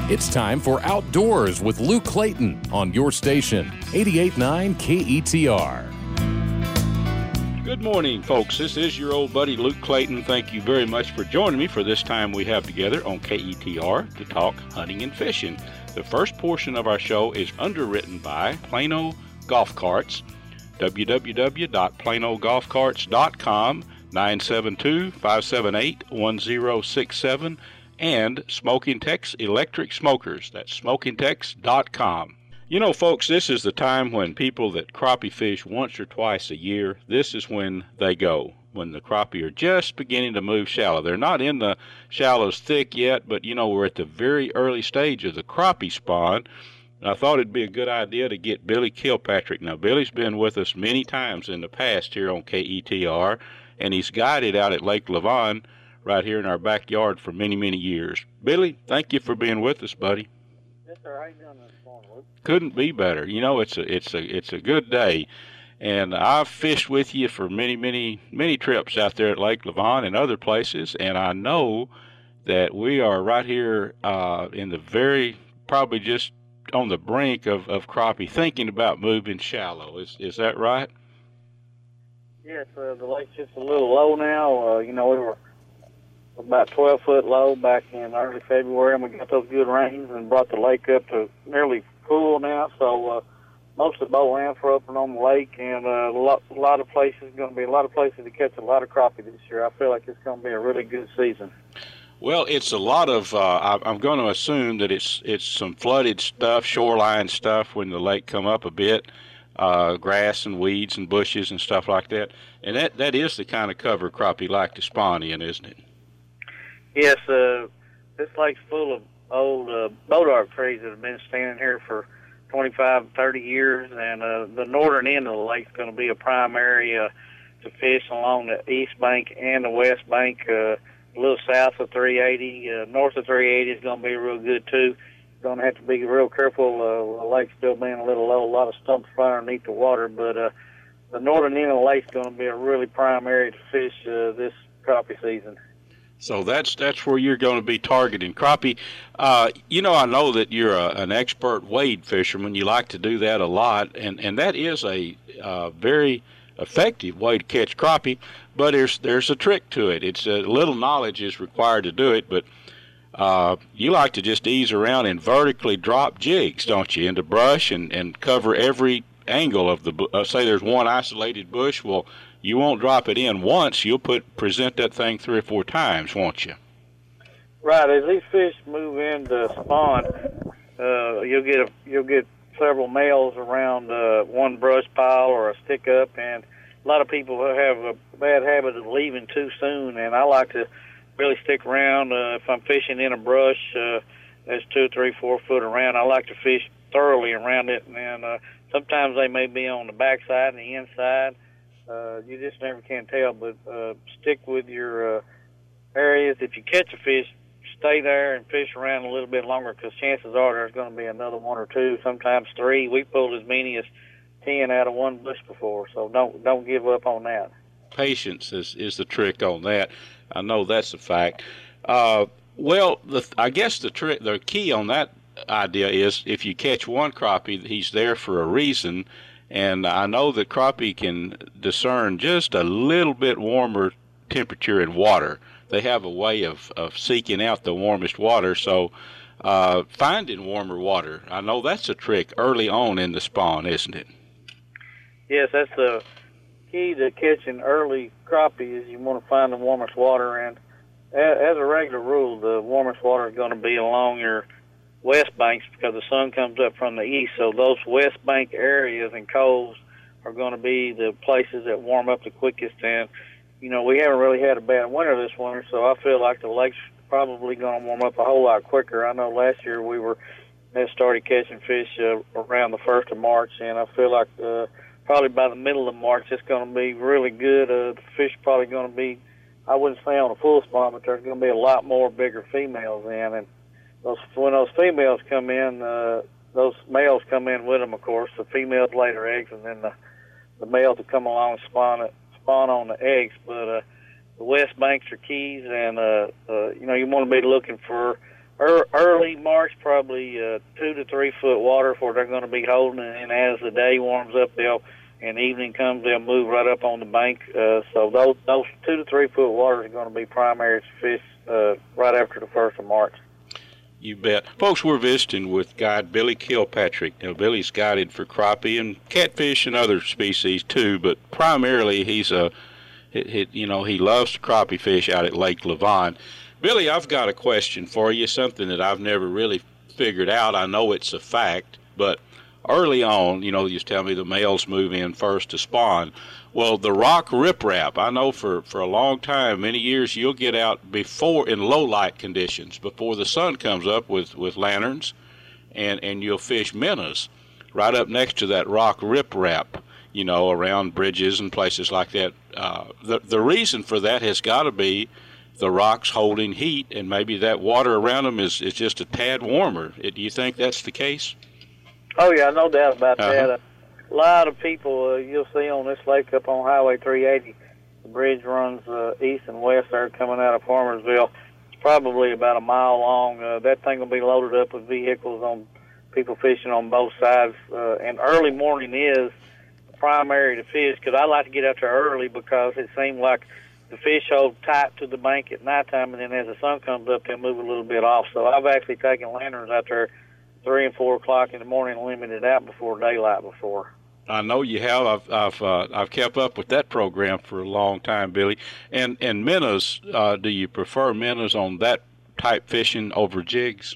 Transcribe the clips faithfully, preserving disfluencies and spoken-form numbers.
It's time for Outdoors with Luke Clayton on your station, eighty-eight point nine K E T R. Good morning, folks. This is your old buddy Luke Clayton. Thank you very much for joining me for this time we have together on K E T R to talk hunting and fishing. The first portion of our show is underwritten by Plano Golf Carts, w w w dot plano golf carts dot com, nine seven two, five seven eight, one zero six seven, and Smoking Tex Electric Smokers. That's smoking tex dot com. You know, folks, this is the time when people that crappie fish once or twice a year, this is when they go, when the crappie are just beginning to move shallow. They're not in the shallows thick yet, but, you know, we're at the very early stage of the crappie spawn. I thought it'd be a good idea to get Billy Kilpatrick. Now, Billy's been with us many times in the past here on K E T R, and he's guided out at Lake Lavon right here in our backyard for many, many years. Billy, thank you for being with us, buddy. Yes, sir. How you doing this morning, Luke? Couldn't be better. You know, it's a it's a it's a good day, and I've fished with you for many, many, many trips out there at Lake Lavon and other places, and I know that we are right here uh, in the very probably just on the brink of, of crappie, thinking about moving shallow. Is is that right? Yes, uh, the lake's just a little low now. Uh, you know, we were about twelve foot low back in early February, and we got those good rains and brought the lake up to nearly full now. So uh, most of the boat ramps are open on the lake, and uh, a, lot, a lot of places going to be a lot of places to catch a lot of crappie this year. I feel like it's going to be a really good season. Well, it's a lot of. Uh, I'm going to assume that it's it's some flooded stuff, shoreline stuff when the lake come up a bit, uh, grass and weeds and bushes and stuff like that. And that that is the kind of cover crappie like to spawn in, isn't it? Yes, uh, this lake's full of old uh, boat arc trees that have been standing here for twenty-five, thirty years, and uh, the northern end of the lake's going to be a prime area to fish along the east bank and the west bank, uh, a little south of three eighty. Uh, north of three eighty is going to be real good, too. Going to have to be real careful. Uh, the lake's still being a little low, a lot of stumps right underneath the water, but uh, the northern end of the lake's going to be a really prime area to fish uh, this crappie season. So that's that's where you're going to be targeting crappie. Uh, you know, I know that you're a, an expert wade fisherman. You like to do that a lot, and, and that is a uh, very effective way to catch crappie. But there's there's a trick to it. It's a little knowledge is required to do it. But uh, you like to just ease around and vertically drop jigs, don't you, into brush and, and cover every angle of the. Uh, say there's one isolated bush. Well, you won't drop it in once. You'll put present that thing three or four times, won't you? Right. As these fish move into spawn, uh, you'll get a, you'll get several males around uh, one brush pile or a stick up, and a lot of people have a bad habit of leaving too soon. And I like to really stick around. Uh, if I'm fishing in a brush uh, that's two, three, four foot around, I like to fish thoroughly around it. And uh, sometimes they may be on the backside and the inside. Uh, you just never can tell, but uh, stick with your uh, areas. If you catch a fish, stay there and fish around a little bit longer, because chances are there's going to be another one or two, sometimes three. We pulled as many as ten out of one bush before, so don't don't give up on that. Patience is, is the trick on that. I know that's a fact. Uh, well, the, I guess the trick, the key on that idea is if you catch one crappie, he's there for a reason. And I know that crappie can discern just a little bit warmer temperature in water. They have a way of, of seeking out the warmest water, so uh, finding warmer water, I know that's a trick early on in the spawn, isn't it? Yes, that's the key to catching early crappie is you want to find the warmest water. And as a regular rule, the warmest water is going to be along your west banks because the sun comes up from the east, so those west bank areas and coves are going to be the places that warm up the quickest. And you know, we haven't really had a bad winter this winter, so I feel like the lake's probably going to warm up a whole lot quicker. I know last year we were had started catching fish uh, around the first of March, and I feel like uh, probably by the middle of March it's going to be really good. Uh, the fish are probably going to be, I wouldn't say on a full spawn, but there's going to be a lot more bigger females in. And Those, when those females come in, uh, those males come in with them, of course. The females lay their eggs, and then the, the males will come along and spawn, it, spawn on the eggs. But uh, the west banks are keys, and, uh, uh, you know, you want to be looking for er, early March, probably uh, two to three foot water for they're going to be holding, and as the day warms up, they'll and evening comes, they'll move right up on the bank. Uh, so those those two to three foot waters are going to be primary fish uh, right after the first of March. You bet. Folks, we're visiting with guide Billy Kilpatrick. Now, Billy's guided for crappie and catfish and other species too, but primarily he's a, he, he, you know, he loves to crappie fish out at Lake Lavon. Billy, I've got a question for you, something that I've never really figured out. I know it's a fact, but early on, you know, you tell me the males move in first to spawn. Well, the rock riprap, I know for, for a long time, many years, you'll get out before in low light conditions, before the sun comes up with, with lanterns, and, and you'll fish minnows right up next to that rock riprap, you know, around bridges and places like that. Uh, the, the reason for that has got to be the rocks holding heat, and maybe that water around them is, is just a tad warmer. Do you think that's the case? Oh, yeah, no doubt about Uh-huh. that. A lot of people uh, you'll see on this lake up on Highway three eighty, the bridge runs uh, east and west there coming out of Farmersville. It's probably about a mile long. Uh, that thing will be loaded up with vehicles on people fishing on both sides. Uh, and early morning is primary to fish because I like to get out there early because it seems like the fish hold tight to the bank at nighttime, and then as the sun comes up, they'll move a little bit off. So I've actually taken lanterns out there three and four o'clock in the morning and limited out before daylight before. I know you have. I've I've uh, I've kept up with that program for a long time, Billy. And and minnows, uh, do you prefer minnows on that type fishing over jigs?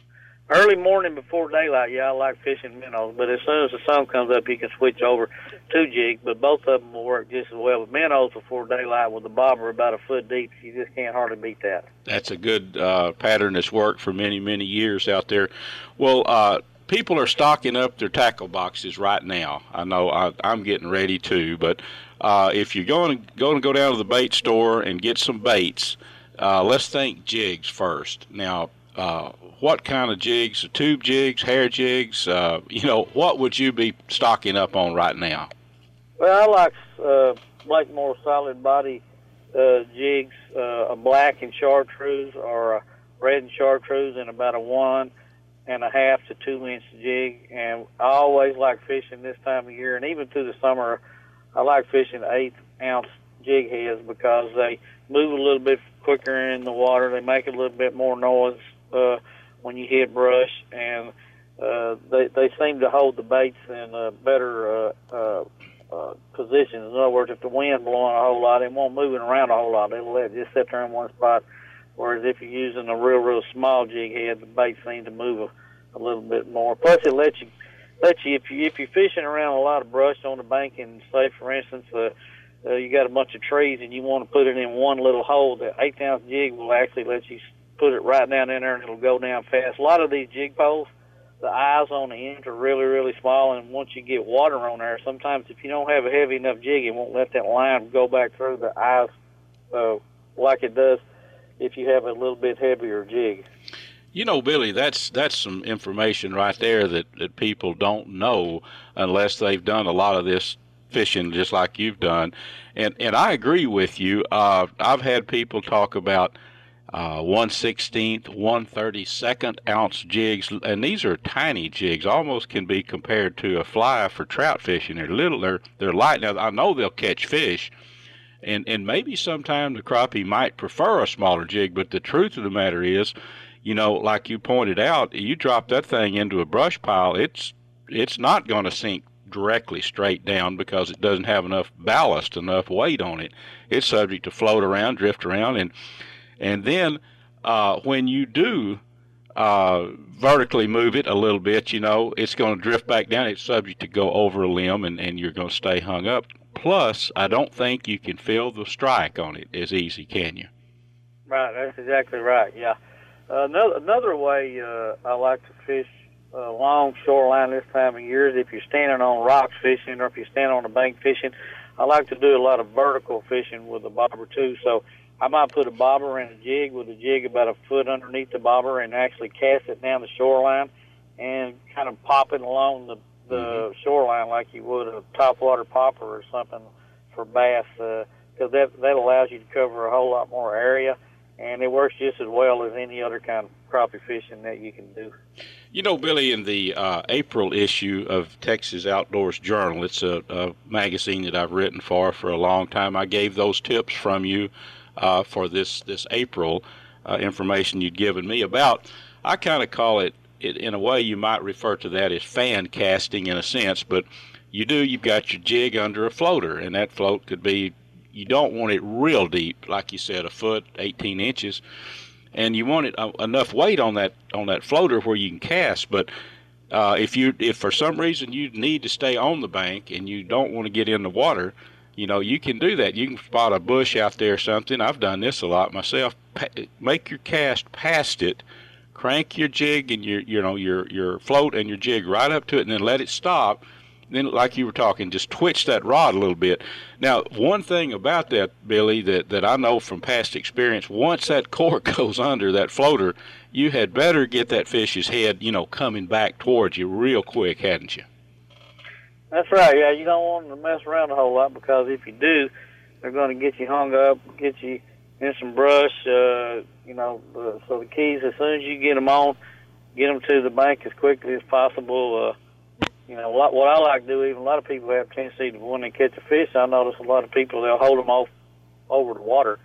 Early morning before daylight, yeah, I like fishing minnows. But as soon as the sun comes up, you can switch over to jigs. But both of them will work just as well. But minnows before daylight with the bobber about a foot deep, you just can't hardly beat that. That's a good uh, pattern that's worked for many many years out there. Well. Uh, People are stocking up their tackle boxes right now. I know I, I'm getting ready too, but uh, if you're going to, going to go down to the bait store and get some baits, uh, let's think jigs first. Now, uh, what kind of jigs? Tube jigs, hair jigs? Uh, you know, what would you be stocking up on right now? Well, I like uh, like more solid body uh, jigs, uh, a black and chartreuse or a red and chartreuse, and about a one and a half to two inch jig. And I always like fishing this time of year, and even through the summer, I like fishing eighth ounce jig heads because they move a little bit quicker in the water. They make a little bit more noise uh, when you hit brush, and uh, they they seem to hold the baits in a better uh, uh, uh, position. In other words, if the wind's blowing a whole lot, it won't move it around a whole lot. It'll let it just sit there in one spot. Whereas if you're using a real, real small jig head, the bait seems to move a, a little bit more. Plus, it lets you, lets you if you if you're fishing around a lot of brush on the bank, and say, for instance, uh, uh, you got a bunch of trees and you want to put it in one little hole, the eighth ounce jig will actually let you put it right down in there, and it'll go down fast. A lot of these jig poles, the eyes on the ends are really, really small, and once you get water on there, sometimes if you don't have a heavy enough jig, it won't let that line go back through the eyes uh, like it does if you have a little bit heavier jig. You know, Billy, that's that's some information right there that, that people don't know unless they've done a lot of this fishing just like you've done. And and I agree with you. Uh, I've had people talk about uh, one sixteenth, one thirty-second ounce jigs, and these are tiny jigs, almost can be compared to a fly for trout fishing. They're little, they're, they're light. Now, I know they'll catch fish, And and maybe sometime the crappie might prefer a smaller jig, but the truth of the matter is, you know, like you pointed out, you drop that thing into a brush pile, it's it's not going to sink directly straight down because it doesn't have enough ballast, enough weight on it. It's subject to float around, drift around, and and then uh, when you do uh, vertically move it a little bit, you know, it's going to drift back down. It's subject to go over a limb, and, and you're going to stay hung up. Plus, I don't think you can feel the strike on it as easy, can you? Right, that's exactly right, yeah. Uh, another, another way uh, I like to fish uh, along shoreline this time of year is if you're standing on rocks fishing or if you're standing on a bank fishing. I like to do a lot of vertical fishing with the bobber, too. So I might put a bobber in a jig with a jig about a foot underneath the bobber and actually cast it down the shoreline and kind of pop it along the the mm-hmm. shoreline like you would a topwater popper or something for bass, because uh, that that allows you to cover a whole lot more area, and it works just as well as any other kind of crappie fishing that you can do. You know, Billy, in the uh, April issue of Texas Outdoors Journal, it's a, a magazine that I've written for for a long time. I gave those tips from you uh, for this, this April uh, information you'd given me about. I kind of call it, it, in a way you might refer to that as fan casting in a sense, but you do, you've got your jig under a floater, and that float could be, you don't want it real deep, like you said, a foot, eighteen inches. And you want it uh, enough weight on that on that floater where you can cast. But uh, if you if for some reason you need to stay on the bank and you don't want to get in the water, you know, you can do that. You can spot a bush out there or something. I've done this a lot myself. Pa- make your cast past it, crank your jig and your you know your your float and your jig right up to it, and then let it stop. Then, like you were talking, just twitch that rod a little bit. Now, one thing about that, Billy, that, that I know from past experience, once that cord goes under that floater, you had better get that fish's head, you know, coming back towards you real quick, hadn't you? That's right, yeah. You don't want them to mess around a whole lot, because if you do, they're going to get you hung up, get you in some brush, uh, you know. Uh, so the keys, as soon as you get them on, get them to the bank as quickly as possible. Uh, You know, what, what I like to do, even a lot of people have a tendency to, when they catch a fish, I notice a lot of people, they'll hold them off over the water.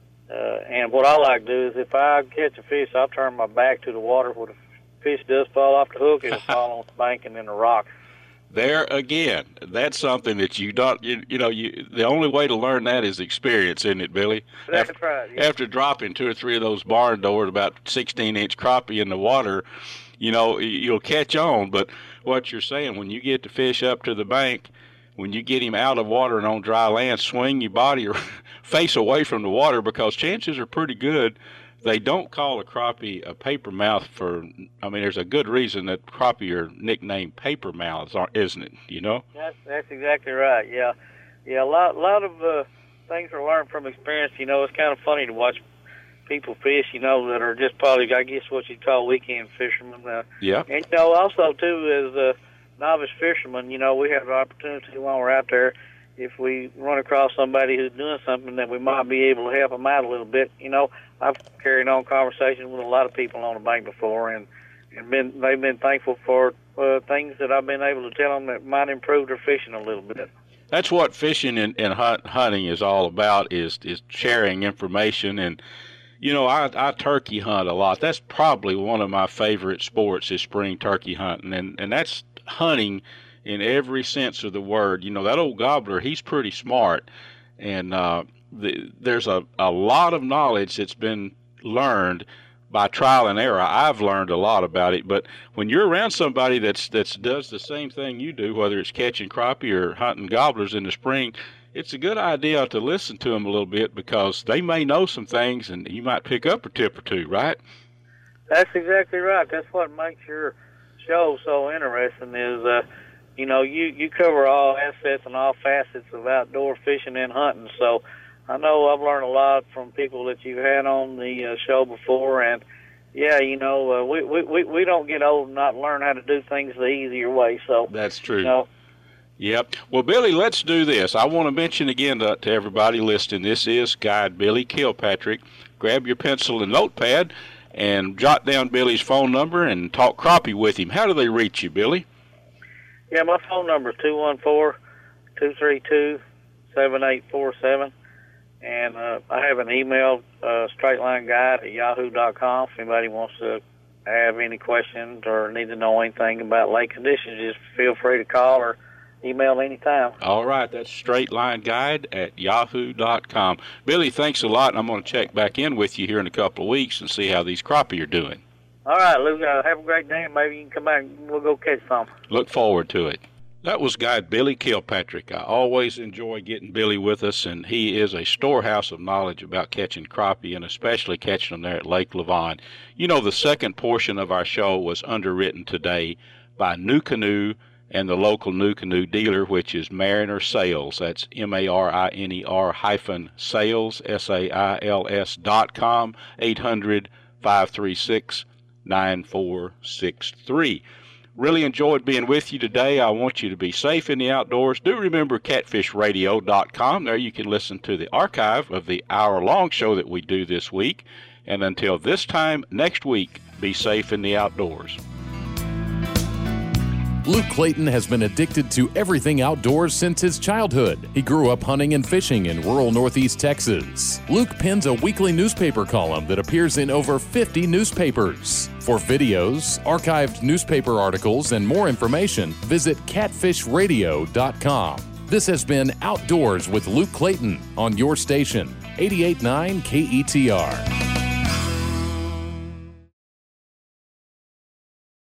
Uh, and what I like to do is if I catch a fish, I'll turn my back to the water. When the fish does fall off the hook, it'll fall on the bank and then the rock. There again, that's something that you don't, you, you know, you, the only way to learn that is experience, isn't it, Billy? That's after, right. Yeah. After dropping two or three of those barn doors, about sixteen inch crappie in the water, you know, you'll catch on. But what you're saying, when you get the fish up to the bank, when you get him out of water and on dry land, swing your body or face away from the water, because chances are pretty good they don't call a crappie a paper mouth for, I mean, there's a good reason that crappie are nicknamed paper mouths, isn't it, you know? That's, that's exactly right, yeah. Yeah, a lot, lot of uh, things are learned from experience. You know, it's kind of funny to watch people fish, you know, that are just probably, I guess, what you'd call weekend fishermen. Uh, yeah. And, you know, also, too, as a novice fisherman, you know, we have the opportunity while we're out there, if we run across somebody who's doing something, that we might be able to help them out a little bit. You know, I've carried on conversations with a lot of people on the bank before, and, and been, they've been thankful for uh, things that I've been able to tell them that might improve their fishing a little bit. That's what fishing and, and hunt, hunting is all about, is is sharing information. And, you know, I, I turkey hunt a lot. That's probably one of my favorite sports, is spring turkey hunting. And, and that's hunting in every sense of the word. You know, that old gobbler, he's pretty smart. And uh, the, there's a, a lot of knowledge that's been learned by trial and error. I've learned a lot about it, but when you're around somebody that's that's does the same thing you do, whether it's catching crappie or hunting gobblers in the spring, it's a good idea to listen to them a little bit, because they may know some things and you might pick up a tip or two, right? That's exactly right. That's what makes your show so interesting is, uh, you know, you, you cover all aspects and all facets of outdoor fishing and hunting, so I know I've learned a lot from people that you've had on the uh, show before, and yeah, you know, uh, we, we, we don't get old and not learn how to do things the easier way, so. That's true. You know. Yep. Well, Billy, let's do this. I want to mention again to, to everybody listening, this is Guide Billy Kilpatrick. Grab your pencil and notepad and jot down Billy's phone number and talk crappie with him. How do they reach you, Billy? Yeah, my phone number is two one four, two three two, seven eight four seven. And uh, I have an email, uh, straightlineguide at yahoo dot com. If anybody wants to have any questions or need to know anything about lake conditions, just feel free to call or email anytime. All right, that's straightlineguide at yahoo dot com. Billy, thanks a lot, and I'm going to check back in with you here in a couple of weeks and see how these crappie are doing. All right, Luke, uh, have a great day, and maybe you can come back and we'll go catch some. Look forward to it. That was Guide Billy Kilpatrick. I always enjoy getting Billy with us, and he is a storehouse of knowledge about catching crappie, and especially catching them there at Lake Lavon. You know, the second portion of our show was underwritten today by NuCanoe and the local NuCanoe dealer, which is Mariner Sales. That's M A R I N E R hyphen sales, S A I L S dot com, eight hundred, five three six, nine four six three. Really enjoyed being with you today. I want you to be safe in the outdoors. Do remember catfish radio dot com. There you can listen to the archive of the hour-long show that we do this week. And until this time next week, Be safe in the outdoors. Luke Clayton has been addicted to everything outdoors since his childhood. He grew up hunting and fishing in rural Northeast Texas. Luke pens a weekly newspaper column that appears in over fifty newspapers. For videos, archived newspaper articles, and more information, visit catfish radio dot com. This has been Outdoors with Luke Clayton on your station, eighty-eight point nine K E T R.